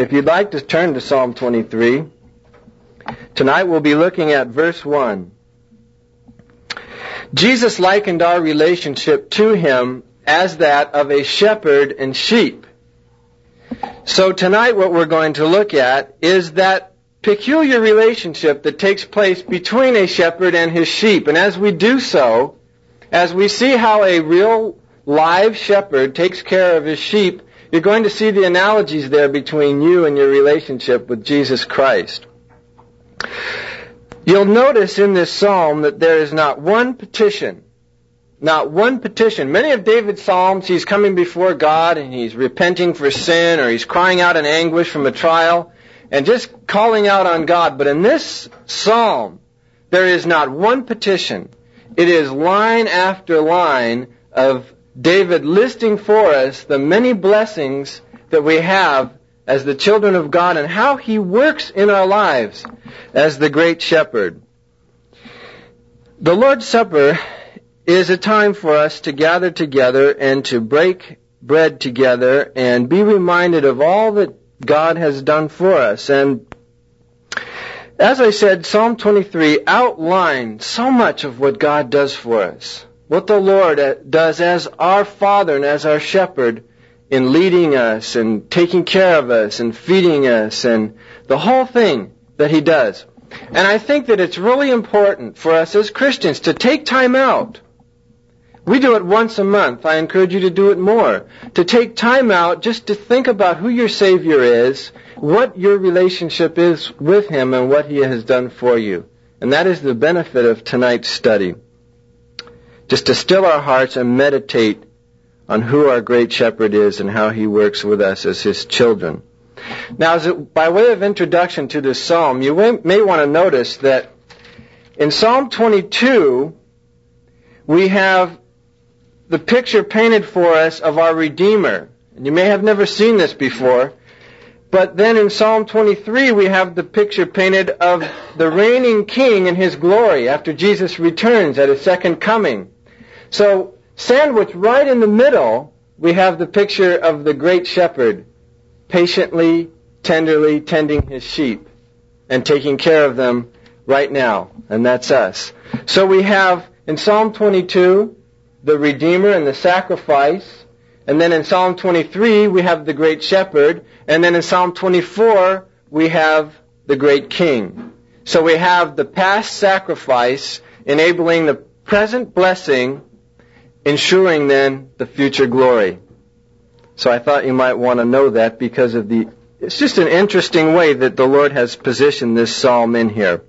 If you'd like to turn to Psalm 23, tonight we'll be looking at verse 1. Jesus likened our relationship to Him as that of a shepherd and sheep. So tonight what we're going to look at is that peculiar relationship that takes place between a shepherd and his sheep. And as we do so, as we see how a real live shepherd takes care of his sheep, you're going to see the analogies there between you and your relationship with Jesus Christ. You'll notice in this psalm that there is not one petition. Not one petition. Many of David's psalms, he's coming before God and he's repenting for sin, or he's crying out in anguish from a trial and just calling out on God. But in this psalm, there is not one petition. It is line after line of David listing for us the many blessings that we have as the children of God and how He works in our lives as the great shepherd. The Lord's Supper is a time for us to gather together and to break bread together and be reminded of all that God has done for us. And as I said, Psalm 23 outlines so much of what God does for us. What the Lord does as our Father and as our shepherd in leading us and taking care of us and feeding us and the whole thing that He does. And I think that it's really important for us as Christians to take time out. We do it once a month. I encourage you to do it more. To take time out just to think about who your Savior is, what your relationship is with Him, and what He has done for you. And that is the benefit of tonight's study. Just to still our hearts and meditate on who our great shepherd is and how He works with us as His children. Now, by way of introduction to this psalm, you may want to notice that in Psalm 22, we have the picture painted for us of our Redeemer. And you may have never seen this before, but then in Psalm 23, we have the picture painted of the reigning King in His glory after Jesus returns at His second coming. So, sandwiched right in the middle, we have the picture of the great shepherd patiently, tenderly tending His sheep and taking care of them right now. And that's us. So we have in Psalm 22 the Redeemer and the sacrifice. And then in Psalm 23 we have the great shepherd. And then in Psalm 24 we have the great King. So we have the past sacrifice enabling the present blessing, ensuring then the future glory. So I thought you might want to know that because of it's just an interesting way that the Lord has positioned this psalm in here.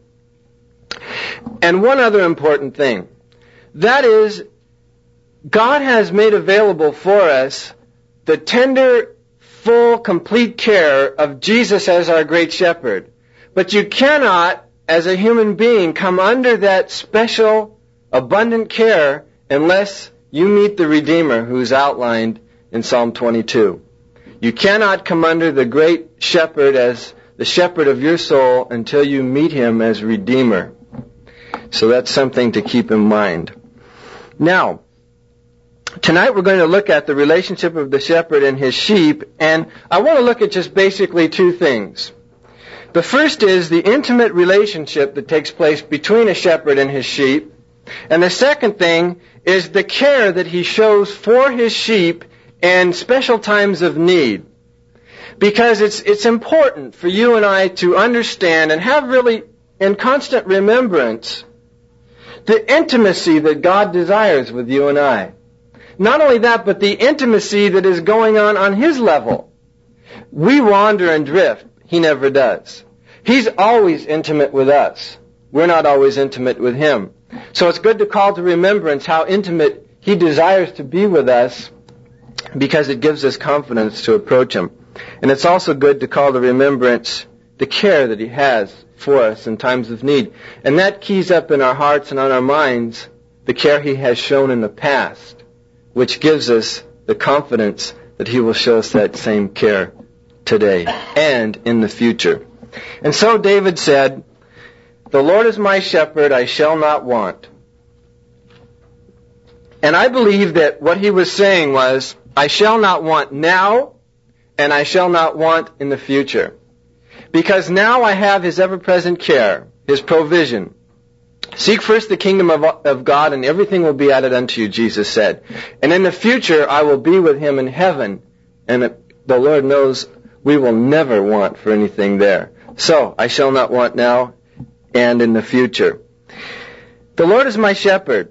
And one other important thing, that is, God has made available for us the tender, full, complete care of Jesus as our great shepherd. But you cannot, as a human being, come under that special, abundant care unless you meet the Redeemer who's outlined in Psalm 22. You cannot come under the great shepherd as the shepherd of your soul until you meet Him as Redeemer. So that's something to keep in mind. Now, tonight we're going to look at the relationship of the shepherd and his sheep, and I want to look at just basically two things. The first is the intimate relationship that takes place between a shepherd and his sheep, and the second thing is the care that he shows for his sheep in special times of need. Because it's important for you and I to understand and have really in constant remembrance the intimacy that God desires with you and I. Not only that, but the intimacy that is going on His level. We wander and drift. He never does. He's always intimate with us. We're not always intimate with Him. So it's good to call to remembrance how intimate He desires to be with us, because it gives us confidence to approach Him. And it's also good to call to remembrance the care that He has for us in times of need. And that keys up in our hearts and on our minds the care He has shown in the past, which gives us the confidence that He will show us that same care today and in the future. And so David said, "The Lord is my shepherd, I shall not want." And I believe that what he was saying was, I shall not want now, and I shall not want in the future. Because now I have His ever-present care, His provision. Seek first the kingdom of God, and everything will be added unto you, Jesus said. And in the future I will be with Him in heaven, and the Lord knows we will never want for anything there. So I shall not want now and in the future. The Lord is my shepherd.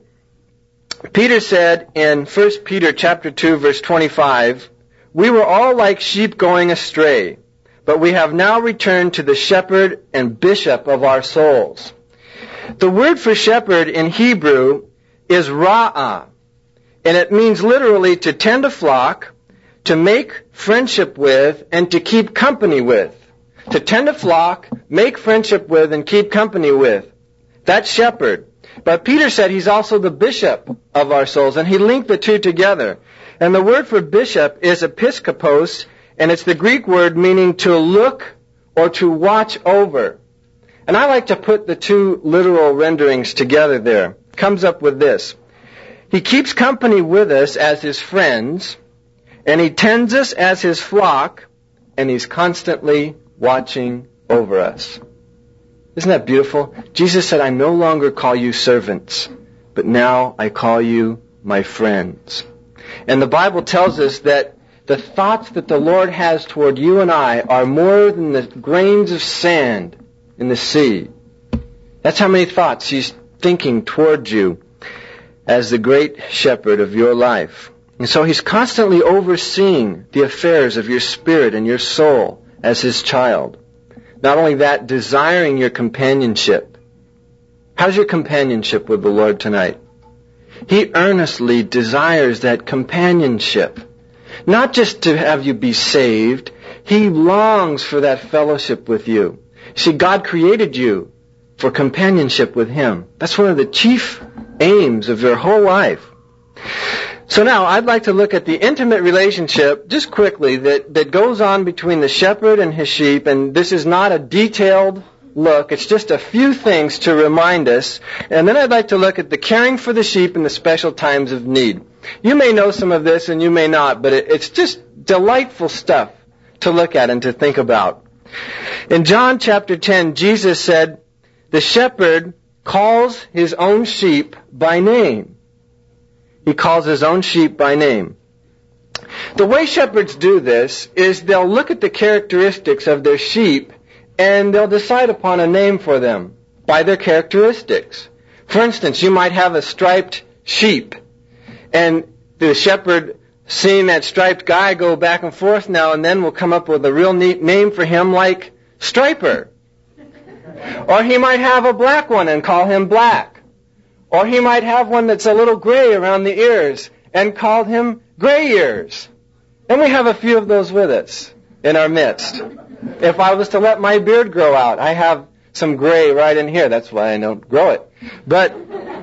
Peter said in 1 Peter chapter 2, verse 25, we were all like sheep going astray, but we have now returned to the shepherd and bishop of our souls. The word for shepherd in Hebrew is ra'ah, and it means literally to tend a flock, to make friendship with, and to keep company with. To tend a flock, make friendship with, and keep company with. That's shepherd. But Peter said he's also the bishop of our souls, and he linked the two together. And the word for bishop is episkopos, and it's the Greek word meaning to look or to watch over. And I like to put the two literal renderings together there. Comes up with this. He keeps company with us as His friends, and He tends us as His flock, and He's constantly watching over us. Isn't that beautiful? Jesus said, I no longer call you servants, but now I call you my friends. And the Bible tells us that the thoughts that the Lord has toward you and I are more than the grains of sand in the sea. That's how many thoughts He's thinking toward you as the great shepherd of your life. And so He's constantly overseeing the affairs of your spirit and your soul as His child. Not only that, desiring your companionship. How's your companionship with the Lord tonight? He earnestly desires that companionship. Not just to have you be saved. He longs for that fellowship with you. See, God created you for companionship with Him. That's one of the chief aims of your whole life. So now I'd like to look at the intimate relationship, just quickly, that goes on between the shepherd and his sheep. And this is not a detailed look. It's just a few things to remind us. And then I'd like to look at the caring for the sheep in the special times of need. You may know some of this and you may not, but it's just delightful stuff to look at and to think about. In John chapter 10, Jesus said, the shepherd calls his own sheep by name. He calls his own sheep by name. The way shepherds do this is they'll look at the characteristics of their sheep and they'll decide upon a name for them by their characteristics. For instance, you might have a striped sheep, and the shepherd, seeing that striped guy go back and forth now and then, will come up with a real neat name for him like Striper. Or he might have a black one and call him Black. Or he might have one that's a little gray around the ears and call him Gray Ears. And we have a few of those with us in our midst. If I was to let my beard grow out, I have some gray right in here. That's why I don't grow it. But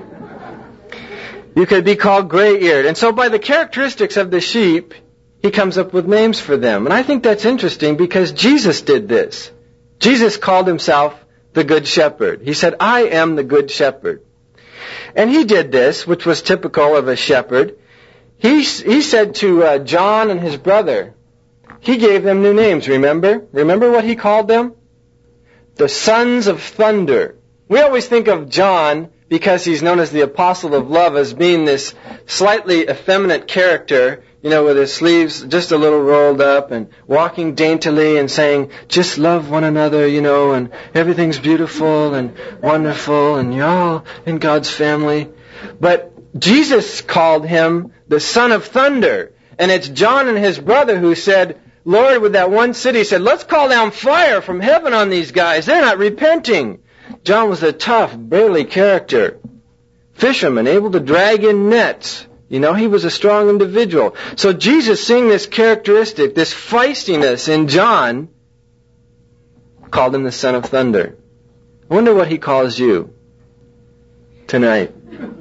you could be called gray-eared. And so by the characteristics of the sheep, he comes up with names for them. And I think that's interesting because Jesus did this. Jesus called himself the Good Shepherd. He said, I am the Good Shepherd. And he did this, which was typical of a shepherd. He said to John and his brother, he gave them new names, remember? Remember what he called them? The sons of thunder. We always think of John, because he's known as the apostle of love, as being this slightly effeminate character, with his sleeves just a little rolled up and walking daintily and saying, just love one another, and everything's beautiful and wonderful and you're all in God's family. But Jesus called him the son of thunder. And it's John and his brother who said, Lord, with that one city, said, let's call down fire from heaven on these guys. They're not repenting. John was a tough, burly character. Fisherman, able to drag in nets. He was a strong individual. So Jesus, seeing this characteristic, this feistiness in John, called him the son of thunder. I wonder what he calls you tonight.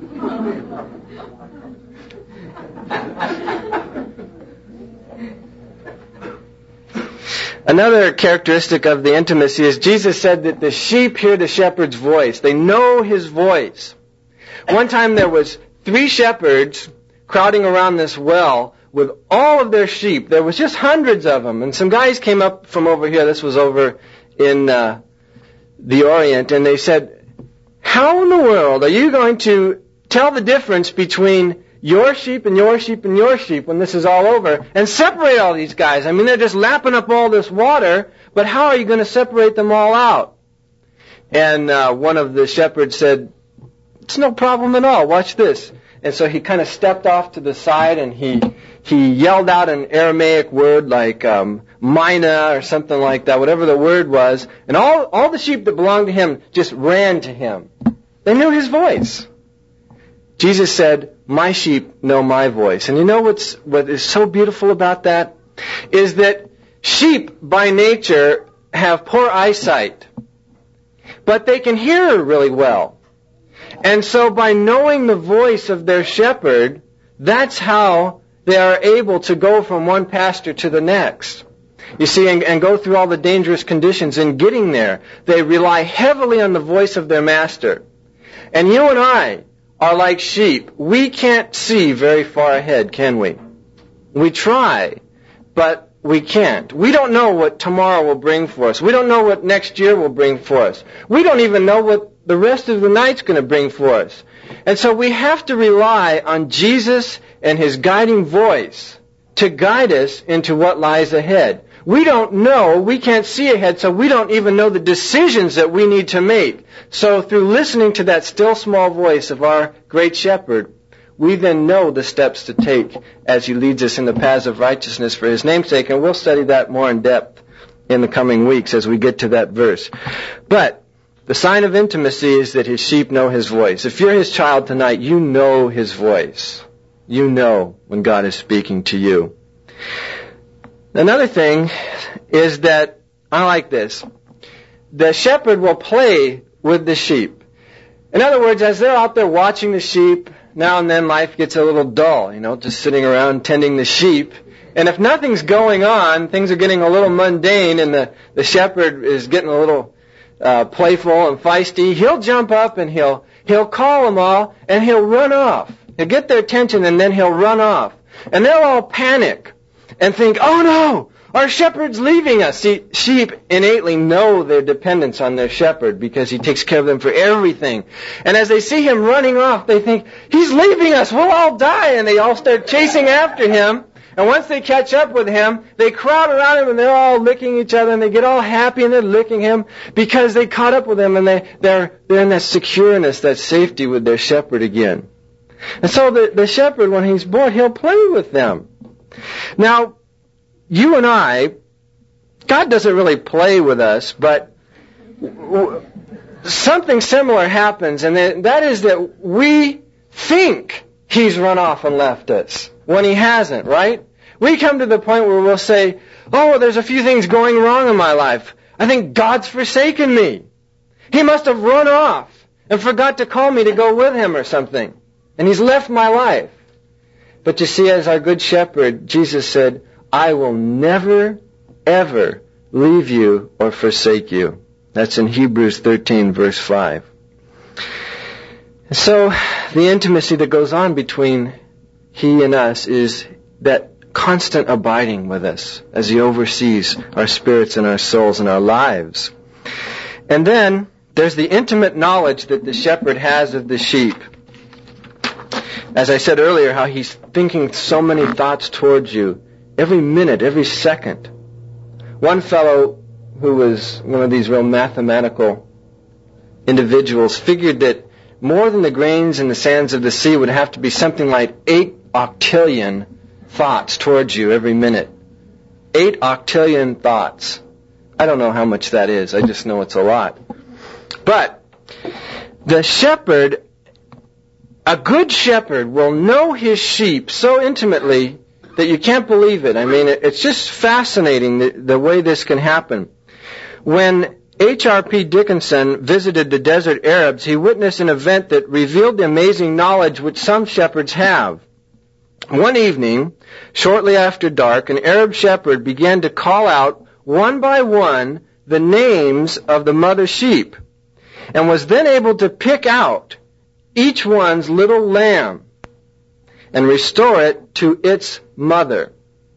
Another characteristic of the intimacy is Jesus said that the sheep hear the shepherd's voice. They know his voice. One time there was 3 shepherds crowding around this well with all of their sheep. There was just hundreds of them. And some guys came up from over here. This was over in the Orient. And they said, how in the world are you going to tell the difference between your sheep and your sheep and your sheep when this is all over and separate all these guys? I mean, they're just lapping up all this water, but how are you going to separate them all out? And one of the shepherds said, it's no problem at all. Watch this. And so he kind of stepped off to the side and he yelled out an Aramaic word like mina or something like that, whatever the word was. And all the sheep that belonged to him just ran to him. They knew his voice. Jesus said, my sheep know my voice. And you know what is so beautiful about that? Is that sheep by nature have poor eyesight, but they can hear really well. And so by knowing the voice of their shepherd, that's how they are able to go from one pasture to the next. You see, and go through all the dangerous conditions in getting there. They rely heavily on the voice of their master. And you and I are like sheep. We can't see very far ahead, can we? We try, but we can't. We don't know what tomorrow will bring for us. We don't know what next year will bring for us. We don't even know what the rest of the night's going to bring for us. And so we have to rely on Jesus and his guiding voice to guide us into what lies ahead. We don't know, we can't see ahead, so we don't even know the decisions that we need to make. So through listening to that still small voice of our great shepherd, we then know the steps to take as he leads us in the paths of righteousness for his name's sake. And we'll study that more in depth in the coming weeks as we get to that verse. But the sign of intimacy is that his sheep know his voice. If you're his child tonight, you know his voice. You know when God is speaking to you. Another thing is that, I like this, the shepherd will play with the sheep. In other words, as they're out there watching the sheep, now and then life gets a little dull, just sitting around tending the sheep. And if nothing's going on, things are getting a little mundane and the shepherd is getting a little playful and feisty, he'll jump up and he'll call them all and he'll run off. He'll get their attention and then he'll run off. And they'll all panic and think, oh no, our shepherd's leaving us. See, sheep innately know their dependence on their shepherd because he takes care of them for everything. And as they see him running off, they think, he's leaving us, we'll all die. And they all start chasing after him. And once they catch up with him, they crowd around him and they're all licking each other and they get all happy and they're licking him because they caught up with him and they're in that secureness, that safety with their shepherd again. And so the shepherd, when he's bored, he'll play with them. Now, you and I, God doesn't really play with us, but something similar happens, and that is that we think he's run off and left us when he hasn't, right? We come to the point where we'll say, oh, there's a few things going wrong in my life. I think God's forsaken me. He must have run off and forgot to call me to go with him or something. And he's left my life. But you see, as our good shepherd, Jesus said, I will never, ever leave you or forsake you. That's in Hebrews 13, verse 5. So the intimacy that goes on between he and us is that constant abiding with us as he oversees our spirits and our souls and our lives. And then there's the intimate knowledge that the shepherd has of the sheep. As I said earlier, how he's thinking so many thoughts towards you every minute, every second. One fellow who was one of these real mathematical individuals figured that more than the grains in the sands of the sea would have to be something like 8 octillion thoughts towards you every minute. 8 octillion thoughts. I don't know how much that is. I just know it's a lot. But the shepherd, a good shepherd, will know his sheep so intimately that you can't believe it. I mean, it's just fascinating the way this can happen. When H.R.P. Dickinson visited the desert Arabs, he witnessed an event that revealed the amazing knowledge which some shepherds have. One evening, shortly after dark, an Arab shepherd began to call out one by one the names of the mother sheep, and was then able to pick out each one's little lamb. and restore it to its mother.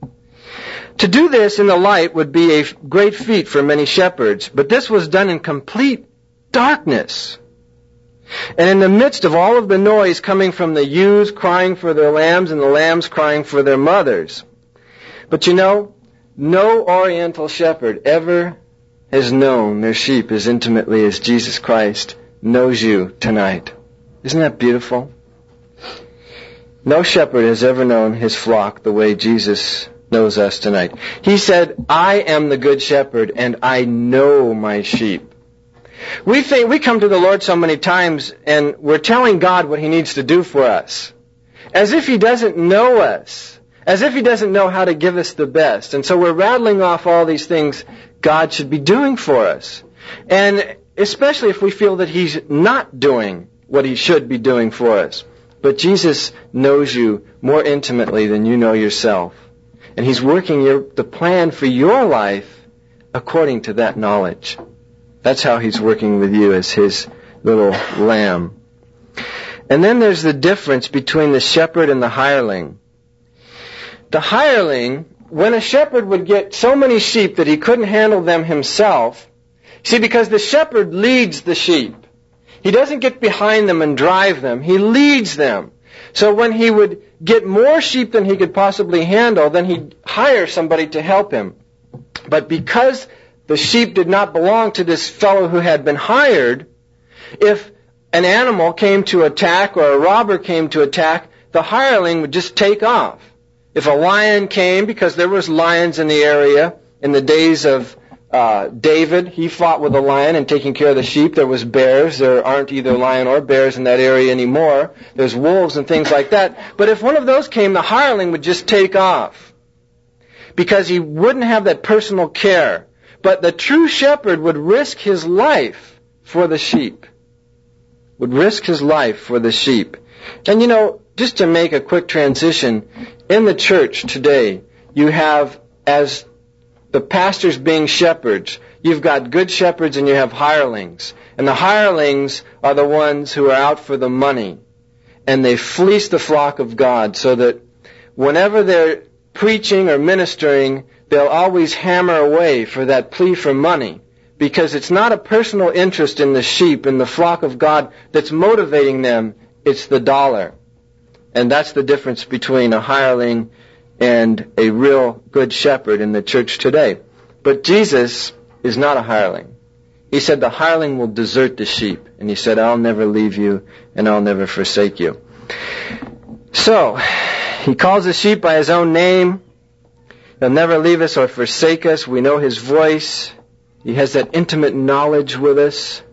To do this in the light would be a great feat for many shepherds, but this was done in complete darkness. And in the midst of all of the noise coming from the ewes crying for their lambs and the lambs crying for their mothers. But you know, no Oriental shepherd ever has known their sheep as intimately as Jesus Christ knows you tonight. Isn't that beautiful? No shepherd has ever known his flock the way Jesus knows us tonight. He said, I am the good shepherd and I know my sheep. We come to the Lord so many times and we're telling God what He needs to do for us. As if He doesn't know us. As if He doesn't know how to give us the best. And so we're rattling off all these things God should be doing for us. And especially if we feel that He's not doing what He should be doing for us. But Jesus knows you more intimately than you know yourself. And He's working the plan for your life according to that knowledge. That's how He's working with you as His little lamb. And then there's the difference between the shepherd and the hireling. The hireling, when a shepherd would get so many sheep that he couldn't handle them himself, see, because the shepherd leads the sheep. He doesn't get behind them and drive them. He leads them. So when he would get more sheep than he could possibly handle, then he'd hire somebody to help him. But because the sheep did not belong to this fellow who had been hired, if an animal came to attack or a robber came to attack, the hireling would just take off. If a lion came, because there was lions in the area in the days of David, he fought with a lion and taking care of the sheep. There was bears. There aren't either lion or bears in that area anymore. There's wolves and things like that. But if one of those came, the hireling would just take off because he wouldn't have that personal care. But the true shepherd would risk his life for the sheep. Would risk his life for the sheep. And you know, just to make a quick transition, in the church today, you have, as the pastors being shepherds, you've got good shepherds and you have hirelings. And the hirelings are the ones who are out for the money. And they fleece the flock of God so that whenever they're preaching or ministering, they'll always hammer away for that plea for money. Because it's not a personal interest in the sheep, in the flock of God, that's motivating them. It's the dollar. And that's the difference between a hireling and a real good shepherd in the church today. But Jesus is not a hireling. He said the hireling will desert the sheep. And He said, I'll never leave you and I'll never forsake you. So, He calls the sheep by His own name. He'll never leave us or forsake us. We know His voice. He has that intimate knowledge with us.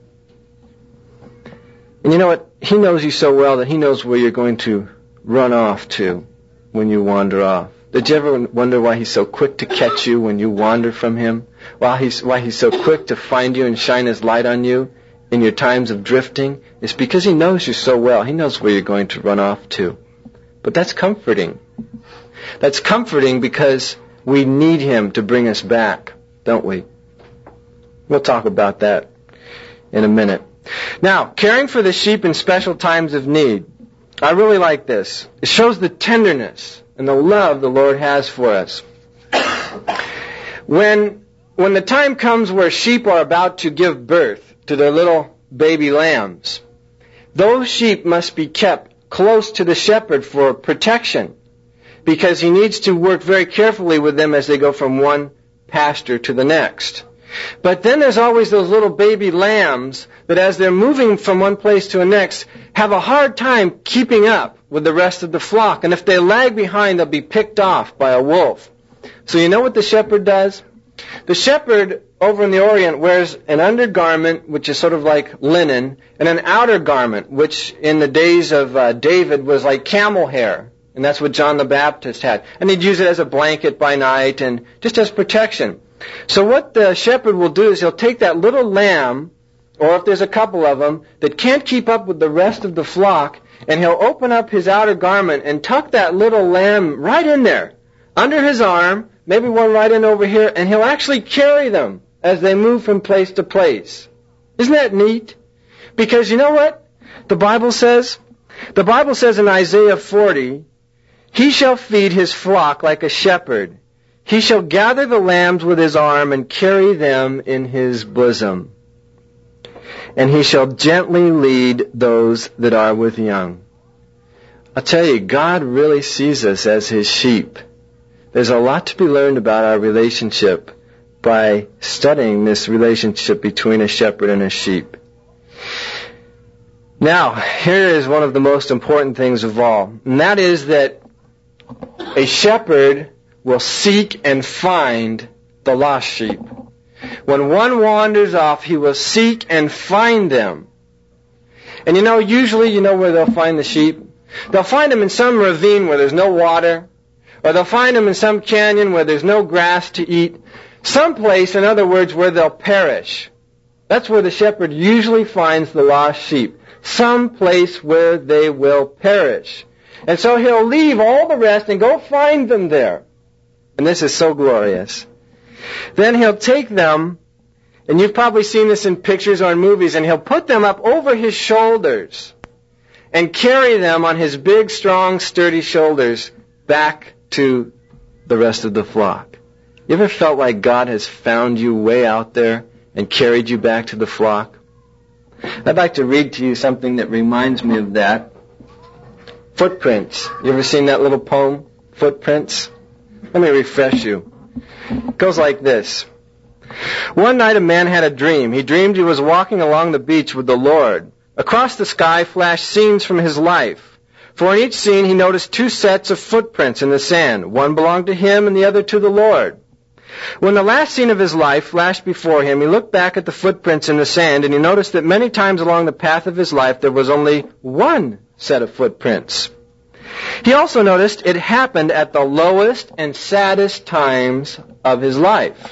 And you know what? He knows you so well that He knows where you're going to run off to when you wander off. Did you ever wonder why He's so quick to catch you when you wander from Him? Why He's so quick to find you and shine His light on you in your times of drifting? It's because He knows you so well. He knows where you're going to run off to. But that's comforting. That's comforting because we need Him to bring us back, don't we? We'll talk about that in a minute. Now, caring for the sheep in special times of need. I really like this. It shows the tenderness and the love the Lord has for us. When the time comes where sheep are about to give birth to their little baby lambs, those sheep must be kept close to the shepherd for protection because he needs to work very carefully with them as they go from one pasture to the next. But then there's always those little baby lambs that as they're moving from one place to the next have a hard time keeping up with the rest of the flock. And if they lag behind, they'll be picked off by a wolf. So you know what the shepherd does? The shepherd over in the Orient wears an undergarment, which is sort of like linen, and an outer garment, which in the days of David was like camel hair. And that's what John the Baptist had. And he'd use it as a blanket by night and just as protection. So what the shepherd will do is he'll take that little lamb, or if there's a couple of them, that can't keep up with the rest of the flock, and he'll open up his outer garment and tuck that little lamb right in there, under his arm, maybe one right in over here, and he'll actually carry them as they move from place to place. Isn't that neat? Because you know what the Bible says? The Bible says in Isaiah 40 He shall feed his flock like a shepherd. He shall gather the lambs with his arm and carry them in his bosom. And he shall gently lead those that are with young. I'll tell you, God really sees us as his sheep. There's a lot to be learned about our relationship by studying this relationship between a shepherd and a sheep. Now, here is one of the most important things of all, and that is that a shepherd will seek and find the lost sheep. When one wanders off, he will seek and find them. And usually where they'll find the sheep? They'll find them in some ravine where there's no water, or they'll find them in some canyon where there's no grass to eat. Someplace, in other words, where they'll perish. That's where the shepherd usually finds the lost sheep. Some place where they will perish. And so he'll leave all the rest and go find them there. And this is so glorious. Then he'll take them, and you've probably seen this in pictures or in movies, and he'll put them up over his shoulders and carry them on his big, strong, sturdy shoulders back to the rest of the flock. You ever felt like God has found you way out there and carried you back to the flock? I'd like to read to you something that reminds me of that. Footprints. You ever seen that little poem, Footprints? Let me refresh you. It goes like this. One night a man had a dream. He dreamed he was walking along the beach with the Lord. Across the sky flashed scenes from his life. For in each scene he noticed two sets of footprints in the sand. One belonged to him and the other to the Lord. When the last scene of his life flashed before him, he looked back at the footprints in the sand, and he noticed that many times along the path of his life there was only one set of footprints. He also noticed it happened at the lowest and saddest times of his life.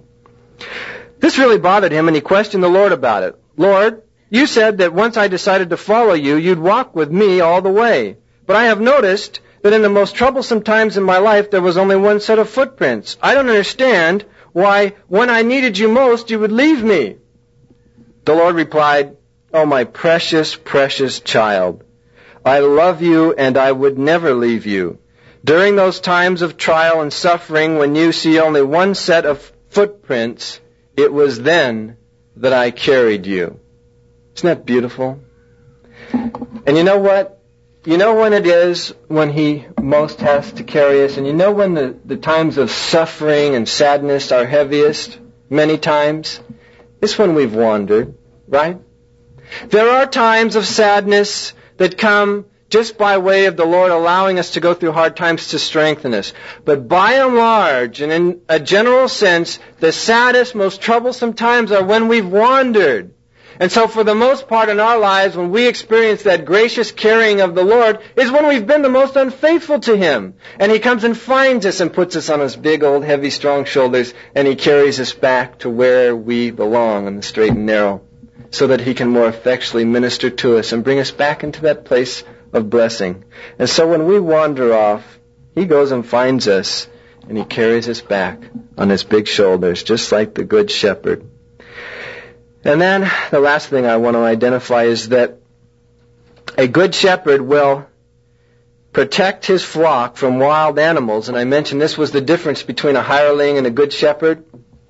This really bothered him, and he questioned the Lord about it. Lord, you said that once I decided to follow you, you'd walk with me all the way. But I have noticed that in the most troublesome times in my life, there was only one set of footprints. I don't understand why, when I needed you most, you would leave me. The Lord replied, Oh, my precious, precious child, I love you and I would never leave you. During those times of trial and suffering, when you see only one set of footprints, it was then that I carried you. Isn't that beautiful? And you know what? You know when it is when he most has to carry us, and you know when the times of suffering and sadness are heaviest, many times? It's when we've wandered, right? There are times of sadness that come just by way of the Lord allowing us to go through hard times to strengthen us. But by and large, and in a general sense, the saddest, most troublesome times are when we've wandered. And so for the most part in our lives, when we experience that gracious carrying of the Lord, is when we've been the most unfaithful to Him. And He comes and finds us and puts us on His big, old, heavy, strong shoulders, and He carries us back to where we belong on the straight and narrow, so that He can more effectually minister to us and bring us back into that place of blessing. And so when we wander off, He goes and finds us, and He carries us back on His big shoulders, just like the Good Shepherd. And then the last thing I want to identify is that a good shepherd will protect his flock from wild animals. And I mentioned this was the difference between a hireling and a good shepherd.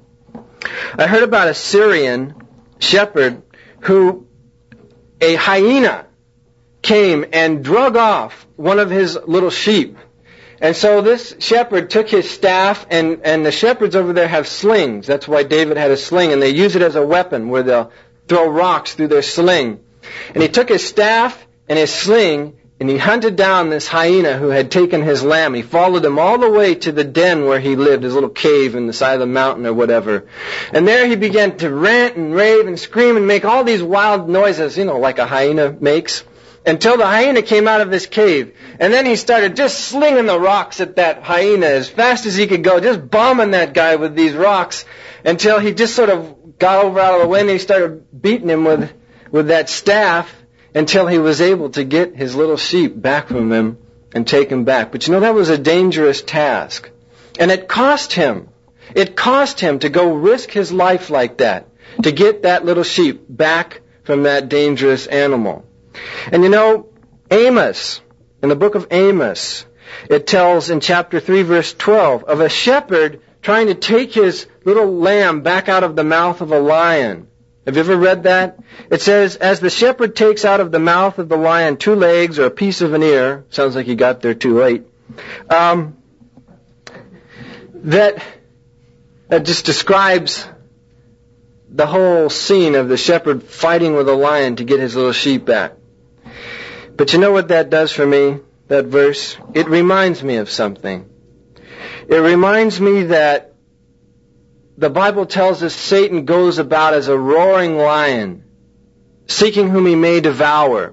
I heard about a Syrian shepherd who a hyena came and drug off one of his little sheep. And so this shepherd took his staff, and the shepherds over there have slings. That's why David had a sling, and they use it as a weapon where they'll throw rocks through their sling. And he took his staff and his sling, and he hunted down this hyena who had taken his lamb. He followed him all the way to the den where he lived, his little cave in the side of the mountain or whatever. And there he began to rant and rave and scream and make all these wild noises, like a hyena makes, until the hyena came out of his cave. And then he started just slinging the rocks at that hyena as fast as he could go, just bombing that guy with these rocks until he just sort of got over out of the way, and he started beating him with that staff until he was able to get his little sheep back from him and take him back. But that was a dangerous task. And it cost him. It cost him to go risk his life like that, to get that little sheep back from that dangerous animal. And Amos, in the book of Amos, It tells in chapter 3, verse 12, of a shepherd trying to take his little lamb back out of the mouth of a lion. Have you ever read that? It says, as the shepherd takes out of the mouth of the lion 2 legs or a piece of an ear, sounds like he got there too late, that just describes the whole scene of the shepherd fighting with a lion to get his little sheep back. But you know what that does for me, that verse? It reminds me of something. It reminds me that the Bible tells us Satan goes about as a roaring lion, seeking whom he may devour.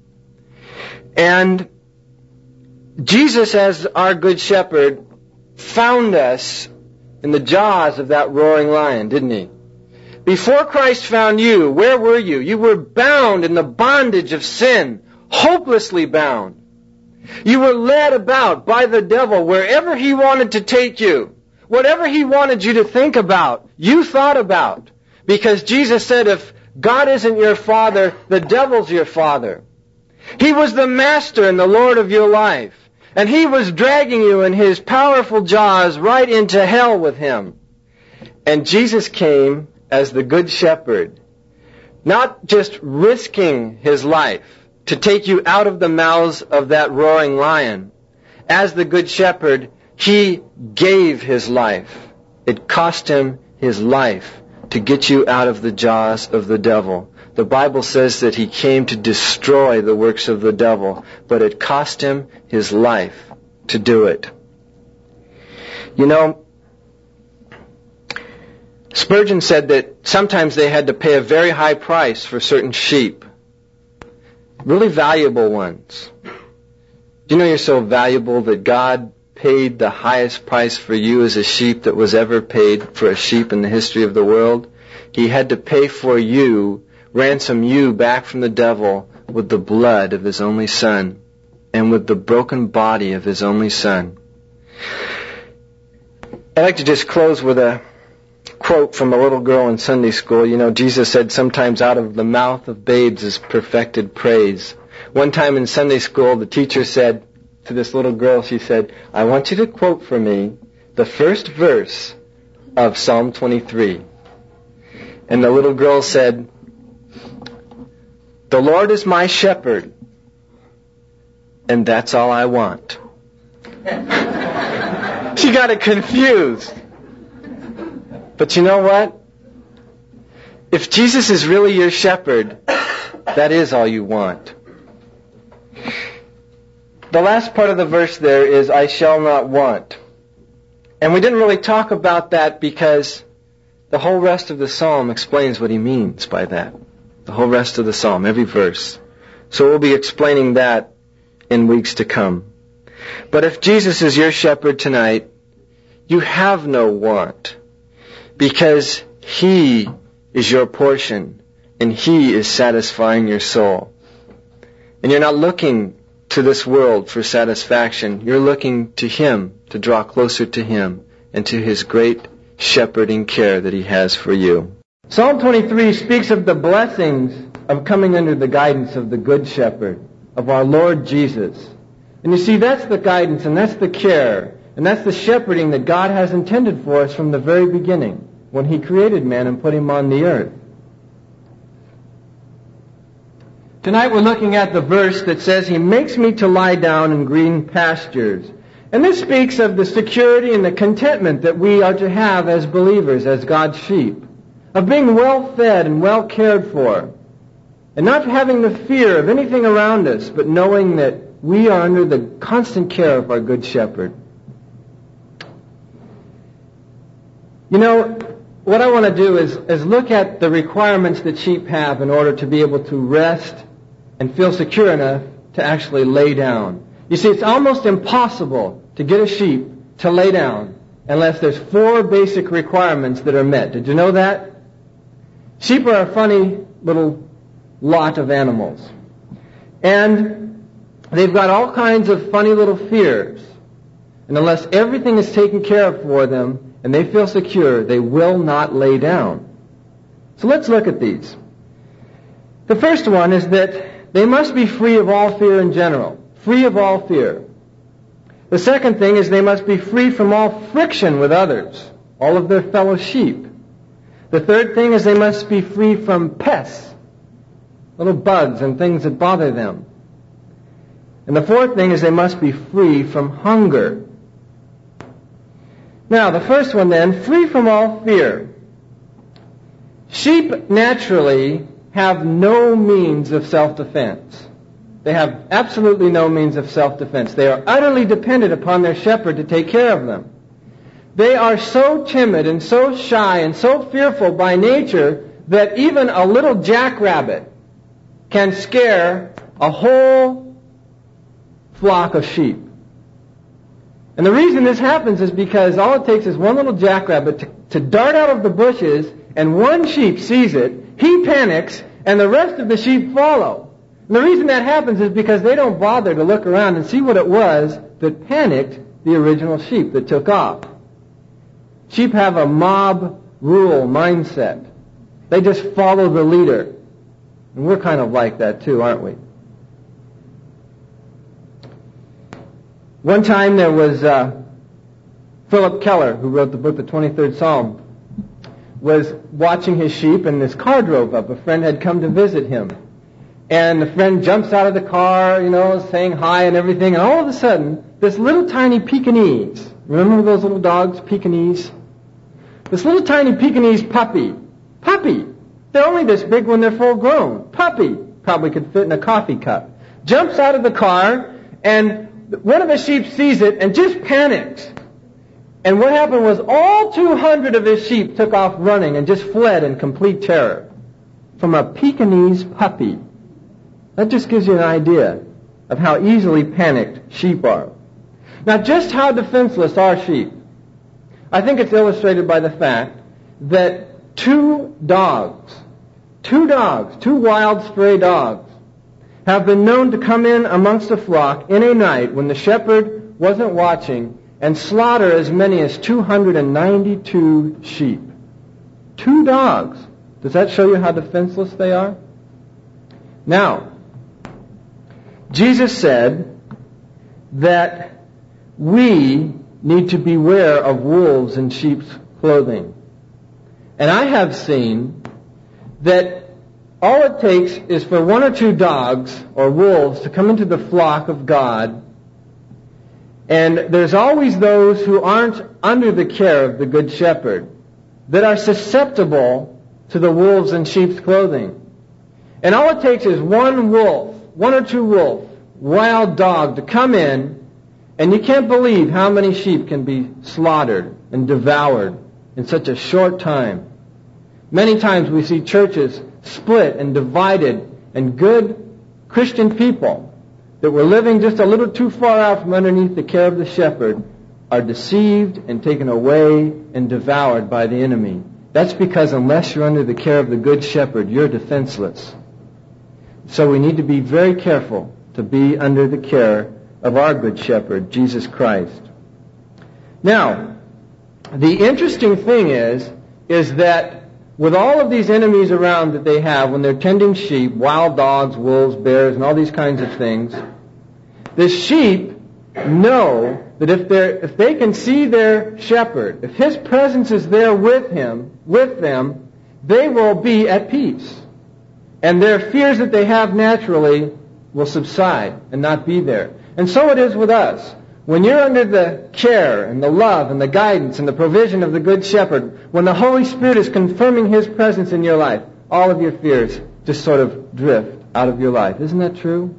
And Jesus, as our good shepherd, found us in the jaws of that roaring lion, didn't he? Before Christ found you, where were you? You were bound in the bondage of sin, hopelessly bound. You were led about by the devil wherever he wanted to take you. Whatever he wanted you to think about, you thought about. Because Jesus said, if God isn't your father, the devil's your father. He was the master and the Lord of your life. And he was dragging you in his powerful jaws right into hell with him. And Jesus came as the good shepherd, not just risking his life to take you out of the mouths of that roaring lion. As the good shepherd, he gave his life. It cost him his life to get you out of the jaws of the devil. The Bible says that he came to destroy the works of the devil, but it cost him his life to do it. You know, Spurgeon said that sometimes they had to pay a very high price for certain sheep. Really valuable ones. Do you know you're so valuable that God paid the highest price for you as a sheep that was ever paid for a sheep in the history of the world? He had to pay for you, ransom you back from the devil with the blood of his only Son and with the broken body of his only Son. I'd like to just close with a quote from a little girl in Sunday school. You know, Jesus said sometimes out of the mouth of babes is perfected praise. One time in Sunday school, the teacher said to this little girl, she said, I want you to quote for me the first verse of Psalm 23. And the little girl said, the Lord is my shepherd, and that's all I want. She got it confused. But you know what? If Jesus is really your shepherd, that is all you want. The last part of the verse there is, I shall not want. And we didn't really talk about that because the whole rest of the psalm explains what he means by that. The whole rest of the psalm, every verse. So we'll be explaining that in weeks to come. But if Jesus is your shepherd tonight, you have no want, because he is your portion and he is satisfying your soul. And you're not looking to this world for satisfaction. You're looking to him to draw closer to him and to his great shepherding care that he has for you. Psalm 23 speaks of the blessings of coming under the guidance of the Good Shepherd, of our Lord Jesus. And you see, that's the guidance and that's the care and that's the shepherding that God has intended for us from the very beginning when he created man and put him on the earth. Tonight we're looking at the verse that says, he makes me to lie down in green pastures. And this speaks of the security and the contentment that we are to have as believers, as God's sheep. Of being well fed and well cared for. And not having the fear of anything around us, but knowing that we are under the constant care of our Good Shepherd. You know, what I want to do is look at the requirements that sheep have in order to be able to rest and feel secure enough to actually lay down. You see, it's almost impossible to get a sheep to lay down unless there's 4 basic requirements that are met. Did you know that? Sheep are a funny little lot of animals. And they've got all kinds of funny little fears. And unless everything is taken care of for them and they feel secure, they will not lay down. So let's look at these. The first one is that they must be free of all fear in general. Free of all fear. The second thing is they must be free from all friction with others, all of their fellow sheep. The third thing is they must be free from pests, little bugs and things that bother them. And the fourth thing is they must be free from hunger. Now, the first one then, free from all fear. Sheep naturally have no means of self-defense. They have absolutely no means of self-defense. They are utterly dependent upon their shepherd to take care of them. They are so timid and so shy and so fearful by nature that even a little jackrabbit can scare a whole flock of sheep. And the reason this happens is because all it takes is one little jackrabbit to dart out of the bushes, and one sheep sees it, he panics, and the rest of the sheep follow. And the reason that happens is because they don't bother to look around and see what it was that panicked the original sheep that took off. Sheep have a mob rule mindset. They just follow the leader. And we're kind of like that too, aren't we? One time there was Philip Keller, who wrote the book, The 23rd Psalm, was watching his sheep, and this car drove up. A friend had come to visit him. And the friend jumps out of the car, saying hi and everything, and all of a sudden, this little tiny Pekingese, remember those little dogs, Pekingese? This little tiny Pekingese puppy, they're only this big when they're full grown, puppy, probably could fit in a coffee cup, jumps out of the car, and one of the sheep sees it and just panics. And what happened was all 200 of his sheep took off running and just fled in complete terror from a Pekingese puppy. That just gives you an idea of how easily panicked sheep are. Now, just how defenseless are sheep? I think it's illustrated by the fact that two wild stray dogs, have been known to come in amongst a flock in a night when the shepherd wasn't watching and slaughter as many as 292 sheep. 2 dogs. Does that show you how defenseless they are? Now, Jesus said that we need to beware of wolves in sheep's clothing. And I have seen that all it takes is for 1 or 2 dogs or wolves to come into the flock of God, and there's always those who aren't under the care of the Good Shepherd that are susceptible to the wolves in sheep's clothing. And all it takes is 1 wolf, 1 or 2 wolf, wild dog to come in, and you can't believe how many sheep can be slaughtered and devoured in such a short time. Many times we see churches split and divided, and good Christian people that were living just a little too far out from underneath the care of the shepherd are deceived and taken away and devoured by the enemy. That's because unless you're under the care of the Good Shepherd, you're defenseless. So we need to be very careful to be under the care of our Good Shepherd, Jesus Christ. Now, the interesting thing is that with all of these enemies around that they have when they're tending sheep, wild dogs, wolves, bears, and all these kinds of things, the sheep know that if they can see their shepherd, if his presence is there with them, they will be at peace. And their fears that they have naturally will subside and not be there. And so it is with us. When you're under the care and the love and the guidance and the provision of the Good Shepherd, when the Holy Spirit is confirming His presence in your life, all of your fears just sort of drift out of your life. Isn't that true?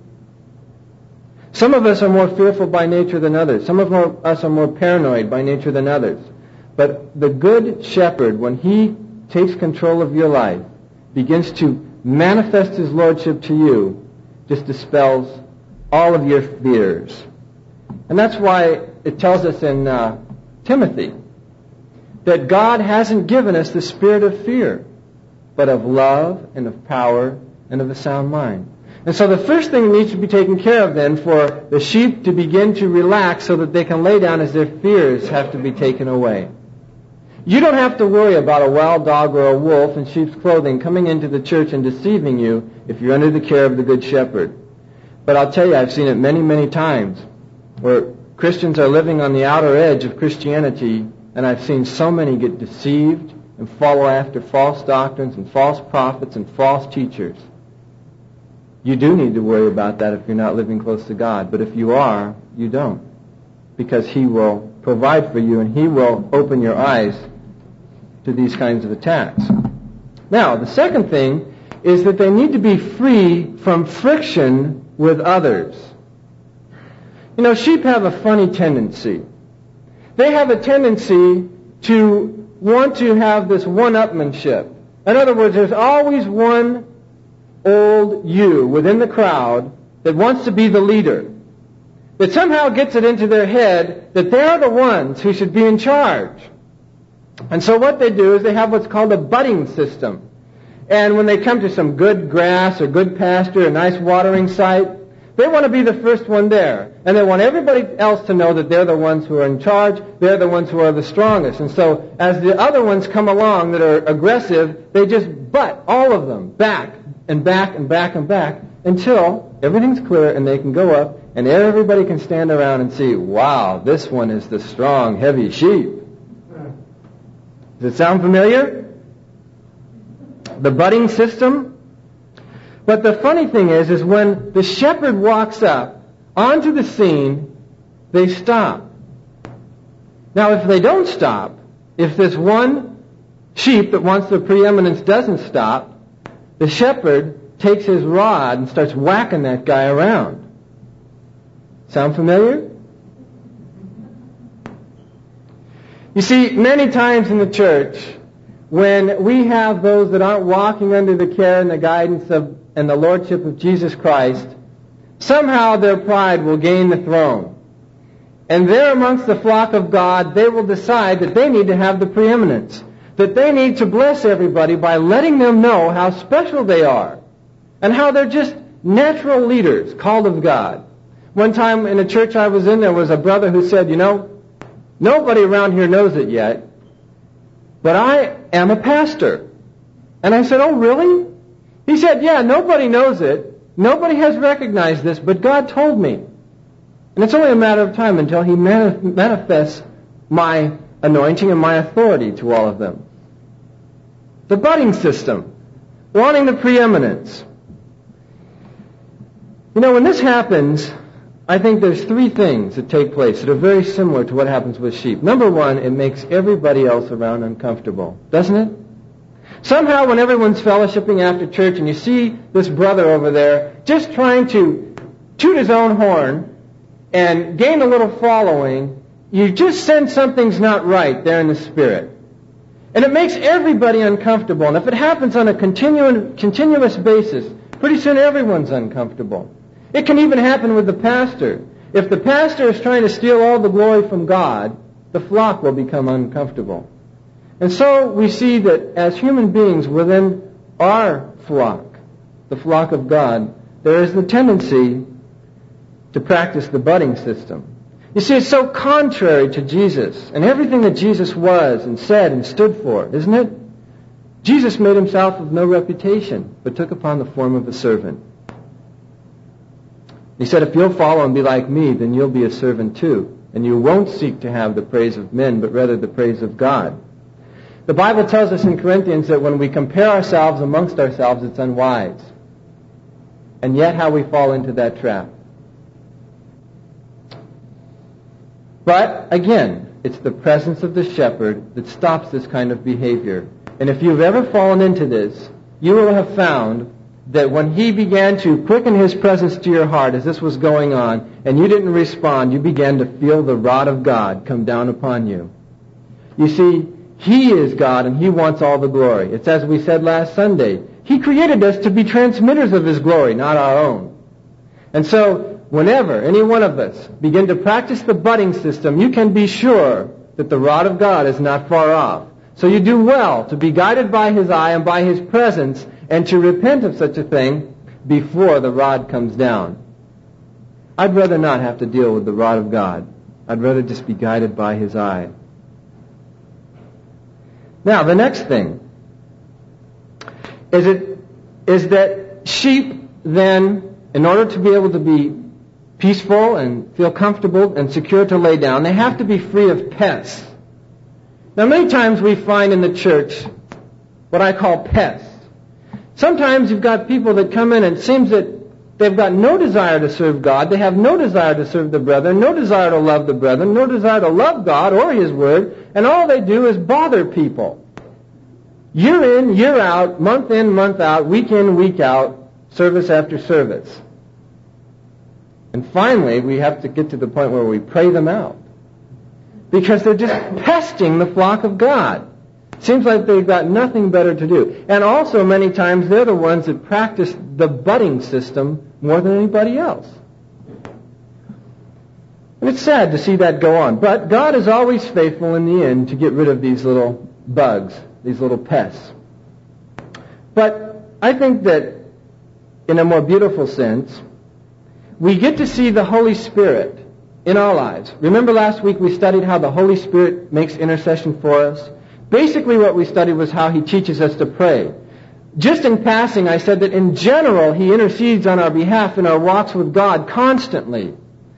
Some of us are more fearful by nature than others. Some of us are more paranoid by nature than others. But the Good Shepherd, when He takes control of your life, begins to manifest His Lordship to you, just dispels all of your fears. And that's why it tells us in Timothy that God hasn't given us the spirit of fear, but of love and of power and of a sound mind. And so the first thing that needs to be taken care of then for the sheep to begin to relax so that they can lay down is their fears have to be taken away. You don't have to worry about a wild dog or a wolf in sheep's clothing coming into the church and deceiving you if you're under the care of the Good Shepherd. But I'll tell you, I've seen it many, many times where Christians are living on the outer edge of Christianity, and I've seen so many get deceived and follow after false doctrines and false prophets and false teachers. You do need to worry about that if you're not living close to God. But if you are, you don't. Because He will provide for you and He will open your eyes to these kinds of attacks. Now, the second thing is that they need to be free from friction with others. You know, sheep have a funny tendency. They have a tendency to want to have this one-upmanship. In other words, there's always one old ewe within the crowd that wants to be the leader, that somehow gets it into their head that they're the ones who should be in charge. And so what they do is they have what's called a budding system. And when they come to some good grass or good pasture, a nice watering site, they want to be the first one there. And they want everybody else to know that they're the ones who are in charge, they're the ones who are the strongest. And so as the other ones come along that are aggressive, they just butt all of them back and back and back and back until everything's clear and they can go up and everybody can stand around and see, wow, this one is the strong, heavy sheep. Does it sound familiar? The budding system? But the funny thing is when the shepherd walks up onto the scene, they stop. Now, if they don't stop, if this one sheep that wants the preeminence doesn't stop, the shepherd takes his rod and starts whacking that guy around. Sound familiar? You see, many times in the church, when we have those that aren't walking under the care and the guidance of and the lordship of Jesus Christ, somehow their pride will gain the throne. And there amongst the flock of God, they will decide that they need to have the preeminence, that they need to bless everybody by letting them know how special they are and how they're just natural leaders called of God. One time in a church I was in, there was a brother who said, you know, nobody around here knows it yet, but I am a pastor. And I said, oh, really? He said, yeah, nobody knows it. Nobody has recognized this, but God told me. And it's only a matter of time until He manifests my anointing and my authority to all of them. The budding system, wanting the preeminence. You know, when this happens, I think there's three things that take place that are very similar to what happens with sheep. Number one, it makes everybody else around uncomfortable, doesn't it? Somehow when everyone's fellowshipping after church and you see this brother over there just trying to toot his own horn and gain a little following, you just sense something's not right there in the spirit. And it makes everybody uncomfortable. And if it happens on a continuous basis, pretty soon everyone's uncomfortable. It can even happen with the pastor. If the pastor is trying to steal all the glory from God, the flock will become uncomfortable. And so we see that as human beings within our flock, the flock of God, there is the tendency to practice the budding system. You see, it's so contrary to Jesus and everything that Jesus was and said and stood for, isn't it? Jesus made Himself of no reputation, but took upon the form of a servant. He said, if you'll follow and be like me, then you'll be a servant too. And you won't seek to have the praise of men, but rather the praise of God. The Bible tells us in Corinthians that when we compare ourselves amongst ourselves, it's unwise. And yet how we fall into that trap. But, again, it's the presence of the shepherd that stops this kind of behavior. And if you've ever fallen into this, you will have found that when He began to quicken His presence to your heart as this was going on, and you didn't respond, you began to feel the rod of God come down upon you. You see, He is God and He wants all the glory. It's as we said last Sunday. He created us to be transmitters of His glory, not our own. And so, whenever any one of us begin to practice the budding system, you can be sure that the rod of God is not far off. So you do well to be guided by His eye and by His presence and to repent of such a thing before the rod comes down. I'd rather not have to deal with the rod of God. I'd rather just be guided by His eye. Now, the next thing is that sheep then, in order to be able to be peaceful and feel comfortable and secure to lay down, they have to be free of pests. Now, many times we find in the church what I call pests. Sometimes you've got people that come in and it seems that they've got no desire to serve God. They have no desire to serve the brethren, no desire to love the brethren, no desire to love God or His Word, and all they do is bother people. Year in, year out, month in, month out, week in, week out, service after service. And finally, we have to get to the point where we pray them out. Because they're just pesting the flock of God. Seems like they've got nothing better to do. And also, many times, they're the ones that practice the budding system more than anybody else. And it's sad to see that go on. But God is always faithful in the end to get rid of these little bugs, these little pests. But I think that, in a more beautiful sense, we get to see the Holy Spirit in our lives. Remember last week we studied how the Holy Spirit makes intercession for us? Basically what we studied was how He teaches us to pray. Just in passing, I said that in general He intercedes on our behalf in our walks with God constantly.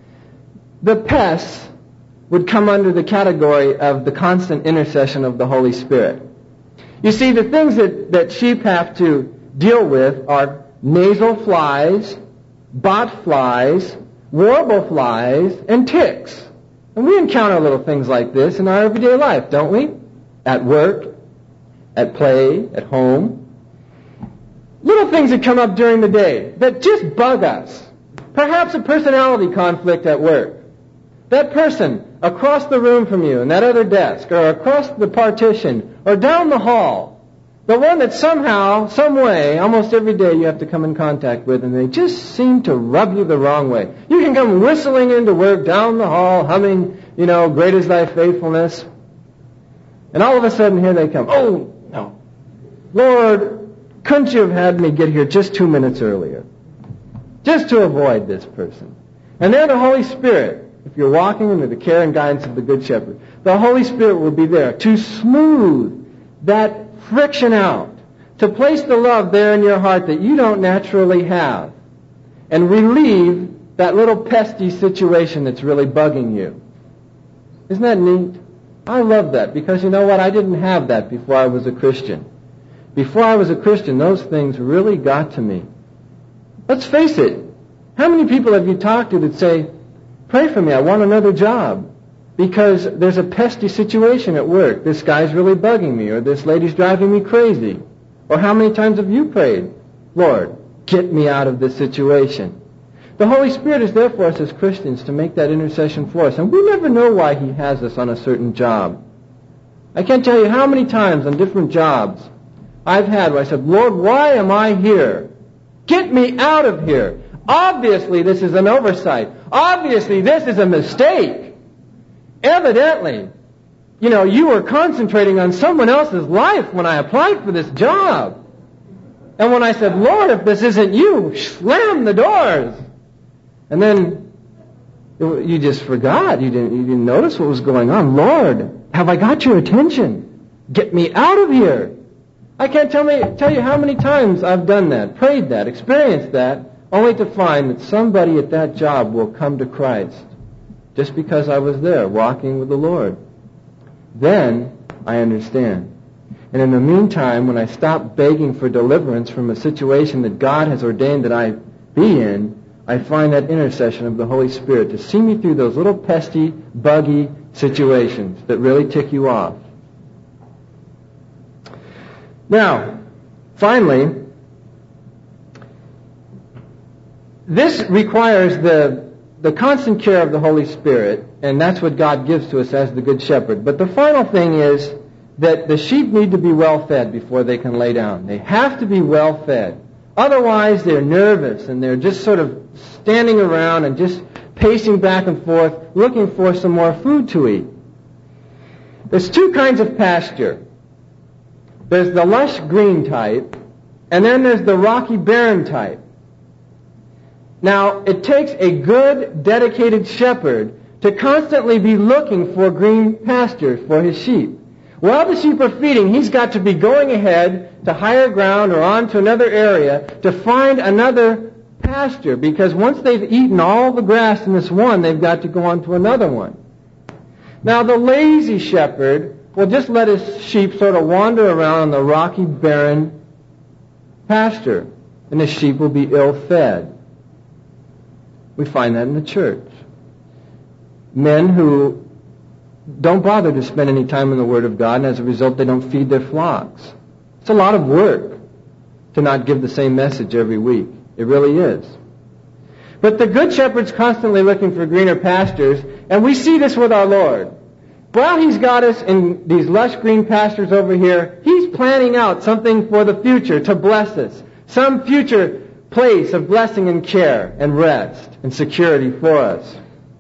The pests would come under the category of the constant intercession of the Holy Spirit. You see, the things that sheep have to deal with are nasal flies, bot flies, warble flies, and ticks. And we encounter little things like this in our everyday life, don't we? At work, at play, at home. Little things that come up during the day that just bug us. Perhaps a personality conflict at work. That person across the room from you in that other desk, or across the partition, or down the hall. The one that somehow, some way, almost every day you have to come in contact with, and they just seem to rub you the wrong way. You can come whistling into work down the hall, humming, great is thy faithfulness. And all of a sudden here they come. Oh, no. Lord, couldn't you have had me get here just 2 minutes earlier? Just to avoid this person. And they're the Holy Spirit. If you're walking under the care and guidance of the Good Shepherd, the Holy Spirit will be there to smooth that friction out, to place the love there in your heart that you don't naturally have, and relieve that little pesty situation that's really bugging you. Isn't that neat? I love that, because you know what? I didn't have that before I was a Christian. Before I was a Christian, those things really got to me. Let's face it. How many people have you talked to that say, pray for me, I want another job? Because there's a pesty situation at work. This guy's really bugging me, or this lady's driving me crazy. Or how many times have you prayed, Lord, get me out of this situation? The Holy Spirit is there for us as Christians to make that intercession for us. And we never know why He has us on a certain job. I can't tell you how many times on different jobs I've had where I said, Lord, why am I here? Get me out of here. Obviously this is an oversight. Obviously this is a mistake. Evidently, you were concentrating on someone else's life when I applied for this job. And when I said, Lord, if this isn't you, slam the doors. And then you just forgot. You didn't notice what was going on. Lord, have I got your attention? Get me out of here. I can't tell you how many times I've done that, prayed that, experienced that, only to find that somebody at that job will come to Christ. Just because I was there walking with the Lord. Then I understand. And in the meantime, when I stop begging for deliverance from a situation that God has ordained that I be in, I find that intercession of the Holy Spirit to see me through those little pesty, buggy situations that really tick you off. Now, finally, this requires the constant care of the Holy Spirit, and that's what God gives to us as the Good Shepherd. But the final thing is that the sheep need to be well fed before they can lay down. They have to be well fed. Otherwise, they're nervous, and they're just sort of standing around and just pacing back and forth, looking for some more food to eat. There's two kinds of pasture. There's the lush green type, and then there's the rocky barren type. Now, it takes a good, dedicated shepherd to constantly be looking for green pastures for his sheep. While the sheep are feeding, he's got to be going ahead to higher ground or on to another area to find another pasture, because once they've eaten all the grass in this one, they've got to go on to another one. Now, the lazy shepherd will just let his sheep sort of wander around on the rocky, barren pasture, and his sheep will be ill-fed. We find that in the church. Men who don't bother to spend any time in the Word of God, and as a result, they don't feed their flocks. It's a lot of work to not give the same message every week. It really is. But the Good Shepherd's constantly looking for greener pastures, and we see this with our Lord. While He's got us in these lush green pastures over here, He's planning out something for the future to bless us. Some future place of blessing and care and rest and security for us.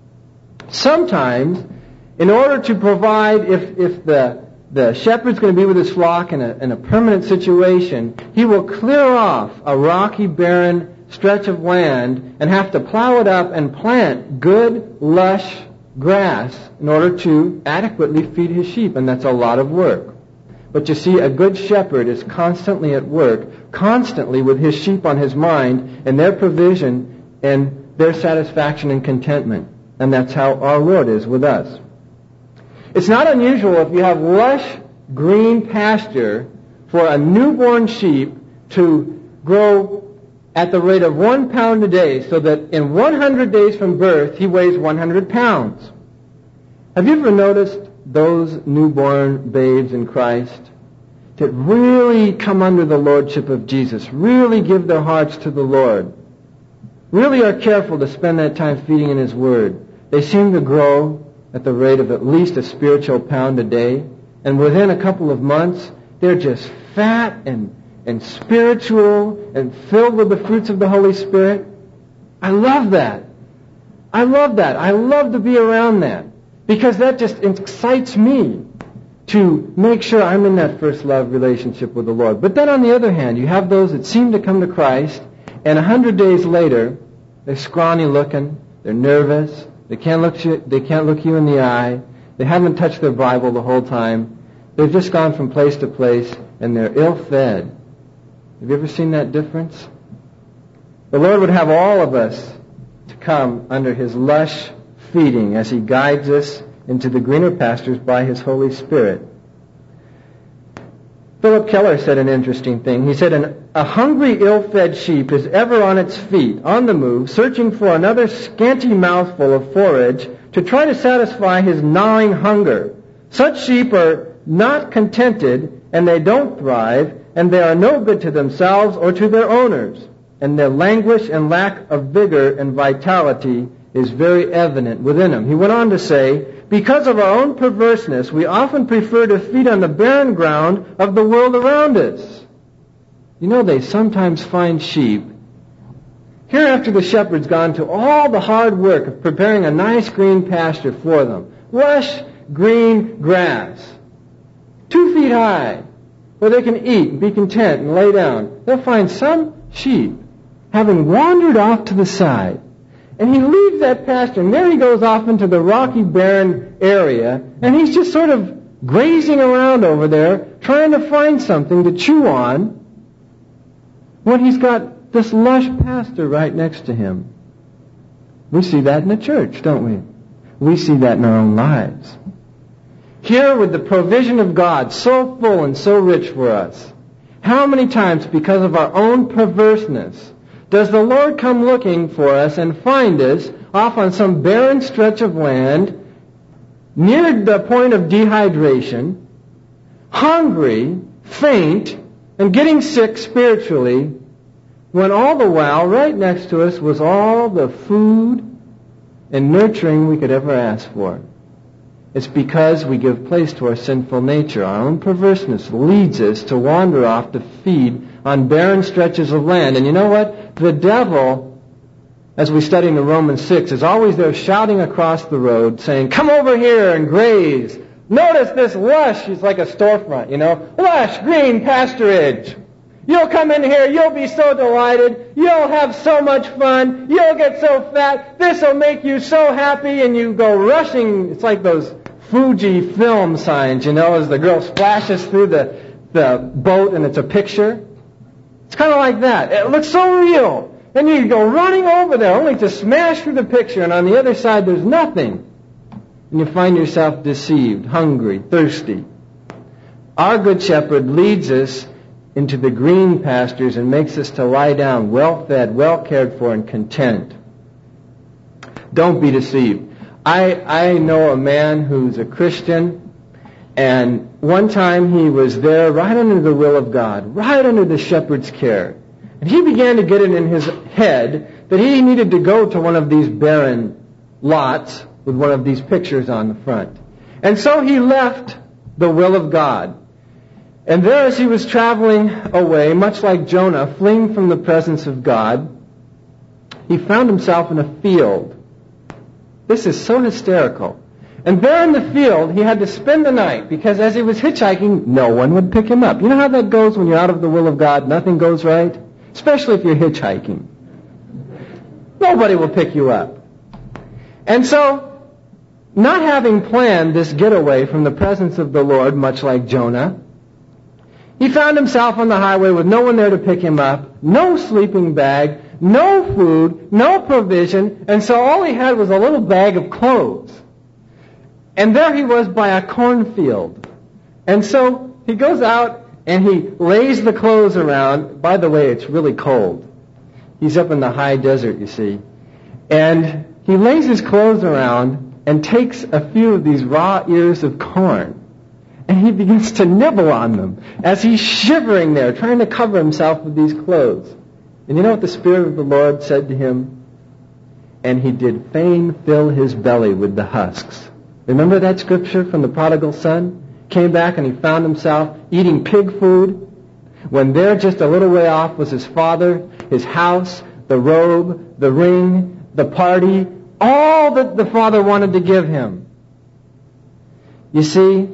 Sometimes, in order to provide, if the shepherd's going to be with his flock in a permanent situation, he will clear off a rocky, barren stretch of land and have to plow it up and plant good, lush grass in order to adequately feed his sheep, and that's a lot of work. But you see, a good shepherd is constantly at work, constantly with his sheep on his mind, and their provision and their satisfaction and contentment. And that's how our Lord is with us. It's not unusual if you have lush green pasture for a newborn sheep to grow at the rate of 1 pound a day, so that in 100 days from birth he weighs 100 pounds. Have you ever noticed those newborn babes in Christ that really come under the lordship of Jesus, really give their hearts to the Lord, really are careful to spend that time feeding in His Word? They seem to grow at the rate of at least a spiritual pound a day, and within a couple of months they're just fat and spiritual and filled with the fruits of the Holy Spirit. I love that. I love that. I love to be around that, because that just excites me to make sure I'm in that first love relationship with the Lord. But then on the other hand, you have those that seem to come to Christ, and 100 days later, they're scrawny looking, they're nervous, they can't look you in the eye, they haven't touched their Bible the whole time, they've just gone from place to place, and they're ill-fed. Have you ever seen that difference? The Lord would have all of us to come under His lush feeding as He guides us into the greener pastures by His Holy Spirit. Philip Keller said an interesting thing. He said, a hungry, ill-fed sheep is ever on its feet, on the move, searching for another scanty mouthful of forage to try to satisfy his gnawing hunger. Such sheep are not contented, and they don't thrive, and they are no good to themselves or to their owners, and their languish and lack of vigor and vitality is very evident within them. He went on to say, because of our own perverseness, we often prefer to feed on the barren ground of the world around us. You know, they sometimes find sheep. Here, after the shepherd's gone to all the hard work of preparing a nice green pasture for them, lush green grass, 2 feet high, where they can eat and be content and lay down, they'll find some sheep having wandered off to the side. And he leaves that pasture, and there he goes off into the rocky, barren area, and he's just sort of grazing around over there, trying to find something to chew on, when he's got this lush pasture right next to him. We see that in the church, don't we? We see that in our own lives. Here, with the provision of God so full and so rich for us, how many times, because of our own perverseness, does the Lord come looking for us and find us off on some barren stretch of land, near the point of dehydration, hungry, faint, and getting sick spiritually, when all the while, right next to us, was all the food and nurturing we could ever ask for? It's because we give place to our sinful nature. Our own perverseness leads us to wander off to feed on barren stretches of land. And you know what? The devil, as we study in Romans 6, is always there shouting across the road, saying, come over here and graze. Notice this lush, it's like a storefront, you know, lush green pasturage. You'll come in here, you'll be so delighted, you'll have so much fun, you'll get so fat, this'll make you so happy, and you go rushing. It's like those Fuji film signs, you know, as the girl splashes through the boat and it's a picture. It's kind of like that. It looks so real. And you go running over there only to smash through the picture, and on the other side there's nothing. And you find yourself deceived, hungry, thirsty. Our Good Shepherd leads us into the green pastures and makes us to lie down, well-fed, well-cared for, and content. Don't be deceived. I know a man who's a Christian, and one time he was there right under the will of God, right under the shepherd's care. And he began to get it in his head that he needed to go to one of these barren lots with one of these pictures on the front. And so he left the will of God. And there as he was traveling away, much like Jonah, fleeing from the presence of God, he found himself in a field. This is so hysterical. And there in the field, he had to spend the night because as he was hitchhiking, no one would pick him up. You know how that goes when you're out of the will of God? Nothing goes right? Especially if you're hitchhiking. Nobody will pick you up. And so, not having planned this getaway from the presence of the Lord, much like Jonah, he found himself on the highway with no one there to pick him up, no sleeping bag, no food, no provision, and so all he had was a little bag of clothes. And there he was by a cornfield. And so he goes out and he lays the clothes around. By the way, it's really cold. He's up in the high desert, you see. And he lays his clothes around and takes a few of these raw ears of corn. And he begins to nibble on them as he's shivering there, trying to cover himself with these clothes. And you know what the Spirit of the Lord said to him? And he did fain fill his belly with the husks. Remember that scripture from the prodigal son? Came back and he found himself eating pig food, when there just a little way off was his father, his house, the robe, the ring, the party, all that the father wanted to give him. You see,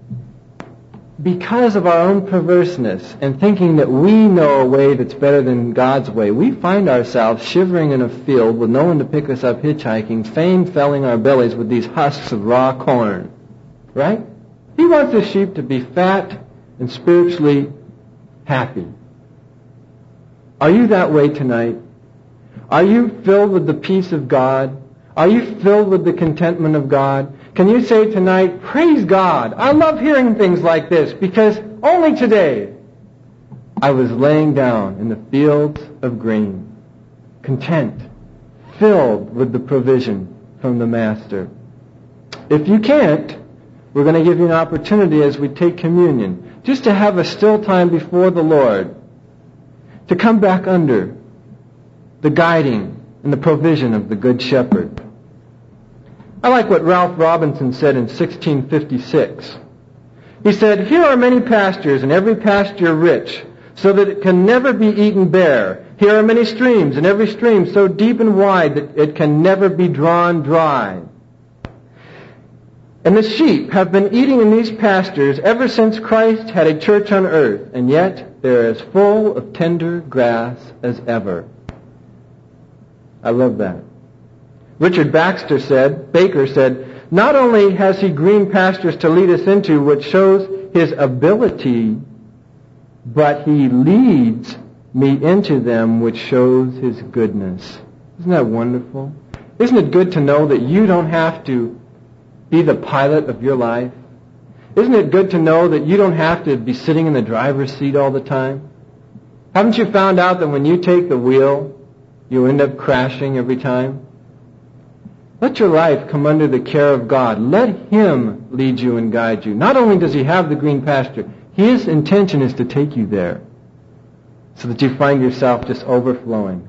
because of our own perverseness and thinking that we know a way that's better than God's way, we find ourselves shivering in a field with no one to pick us up hitchhiking, fain filling our bellies with these husks of raw corn. Right? He wants his sheep to be fat and spiritually happy. Are you that way tonight? Are you filled with the peace of God? Are you filled with the contentment of God? Can you say tonight, praise God, I love hearing things like this because only today I was laying down in the fields of green, content, filled with the provision from the Master. If you can't, we're going to give you an opportunity as we take communion, just to have a still time before the Lord, to come back under the guiding and the provision of the Good Shepherd. I like what Ralph Robinson said in 1656. He said, "Here are many pastures, and every pasture rich, so that it can never be eaten bare. Here are many streams, and every stream so deep and wide that it can never be drawn dry. And the sheep have been eating in these pastures ever since Christ had a church on earth, and yet they're as full of tender grass as ever." I love that. Richard Baker said, "Not only has he green pastures to lead us into, which shows his ability, but he leads me into them, which shows his goodness." Isn't that wonderful? Isn't it good to know that you don't have to be the pilot of your life? Isn't it good to know that you don't have to be sitting in the driver's seat all the time? Haven't you found out that when you take the wheel, you end up crashing every time? Let your life come under the care of God. Let Him lead you and guide you. Not only does He have the green pasture, His intention is to take you there so that you find yourself just overflowing.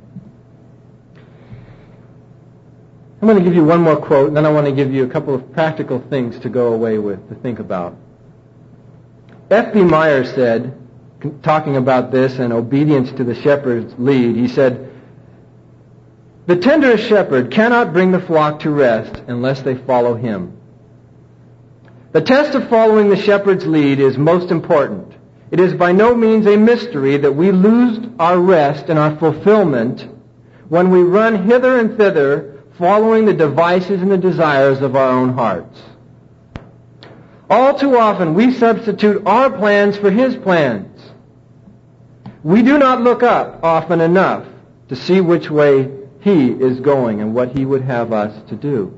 I'm going to give you one more quote, and then I want to give you a couple of practical things to go away with, to think about. F.B. Meyer said, talking about this and obedience to the shepherd's lead, he said, "The tenderest shepherd cannot bring the flock to rest unless they follow him. The test of following the shepherd's lead is most important. It is by no means a mystery that we lose our rest and our fulfillment when we run hither and thither following the devices and the desires of our own hearts. All too often we substitute our plans for His plans. We do not look up often enough to see which way He is going and what He would have us to do.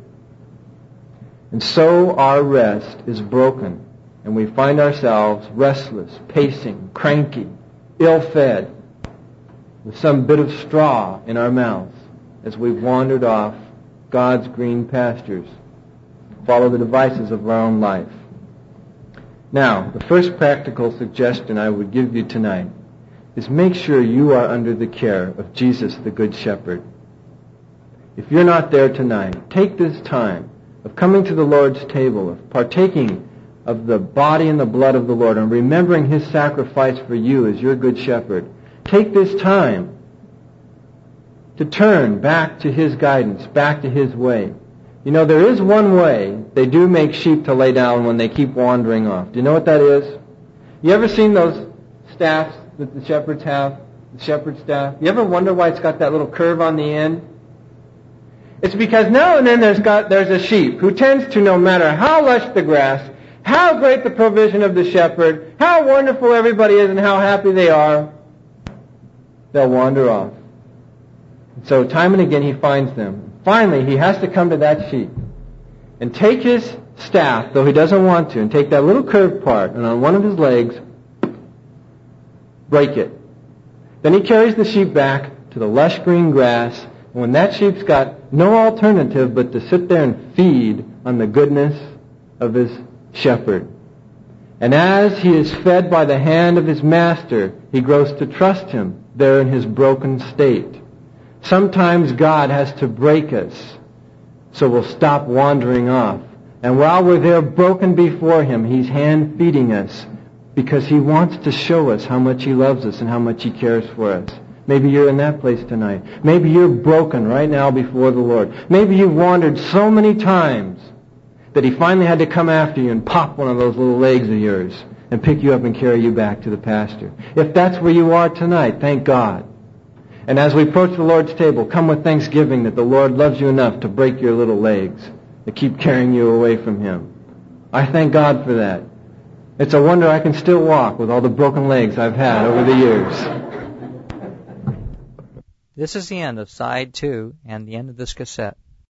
And so our rest is broken, and we find ourselves restless, pacing, cranky, ill-fed, with some bit of straw in our mouths as we've wandered off God's green pastures, follow the devices of our own life. Now, the first practical suggestion I would give you tonight is make sure you are under the care of Jesus the Good Shepherd. If you're not there tonight, take this time of coming to the Lord's table, of partaking of the body and the blood of the Lord, and remembering His sacrifice for you as your Good Shepherd. Take this time to turn back to His guidance, back to His way. You know, there is one way they do make sheep to lay down when they keep wandering off. Do you know what that is? You ever seen those staffs that the shepherds have? The shepherd's staff? You ever wonder why it's got that little curve on the end? It's because now and then there's a sheep who tends to, no matter how lush the grass, how great the provision of the shepherd, how wonderful everybody is and how happy they are, they'll wander off. And so time and again He finds them. Finally, He has to come to that sheep and take His staff, though He doesn't want to, and take that little curved part, and on one of His legs, break it. Then He carries the sheep back to the lush green grass, and when that sheep's got no alternative but to sit there and feed on the goodness of his shepherd. And as he is fed by the hand of his master, he grows to trust Him there in his broken state. Sometimes God has to break us so we'll stop wandering off. And while we're there broken before Him, He's hand feeding us because He wants to show us how much He loves us and how much He cares for us. Maybe you're in that place tonight. Maybe you're broken right now before the Lord. Maybe you've wandered so many times that He finally had to come after you and pop one of those little legs of yours and pick you up and carry you back to the pasture. If that's where you are tonight, thank God. And as we approach the Lord's table, come with thanksgiving that the Lord loves you enough to break your little legs, to keep carrying you away from Him. I thank God for that. It's a wonder I can still walk with all the broken legs I've had over the years. This is the end of Side 2 and the end of this cassette.